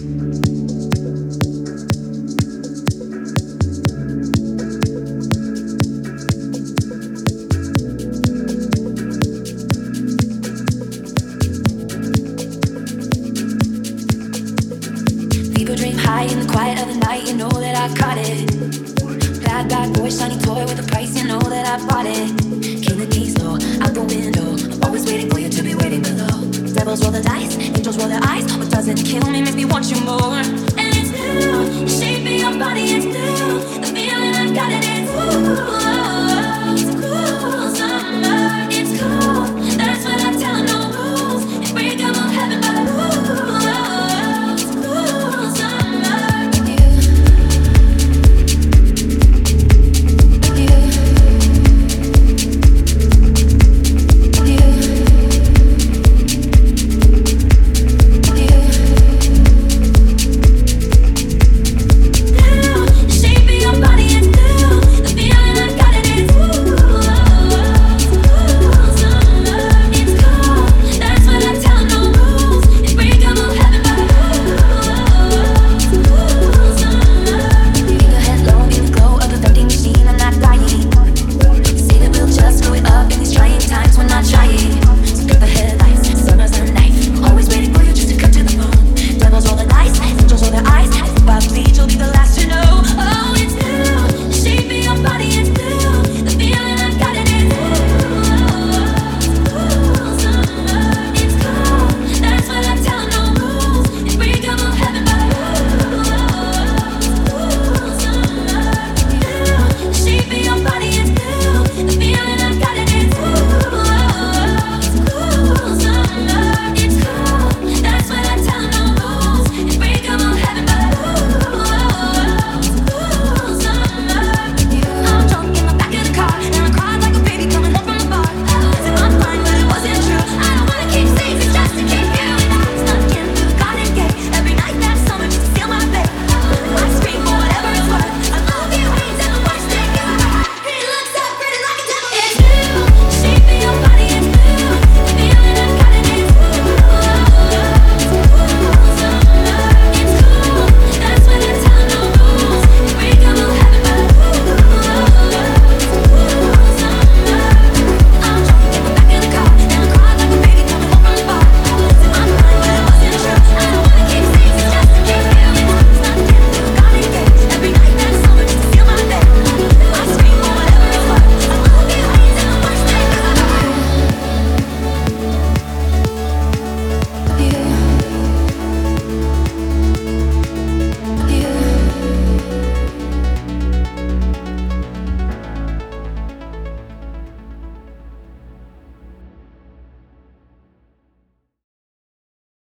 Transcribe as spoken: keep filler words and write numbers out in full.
People dream high in the quiet of the night, you know that I caught it. Bad, bad boy, shiny toy with a price, you know that I bought it. King the keys, though, out the window. I'm always waiting for you to be waiting below. Devils roll the dice, angels roll their eyes. What doesn't kill me makes me want you more. And it's new, you're shaping your body, it's new. The feeling I've got it, it's ooh.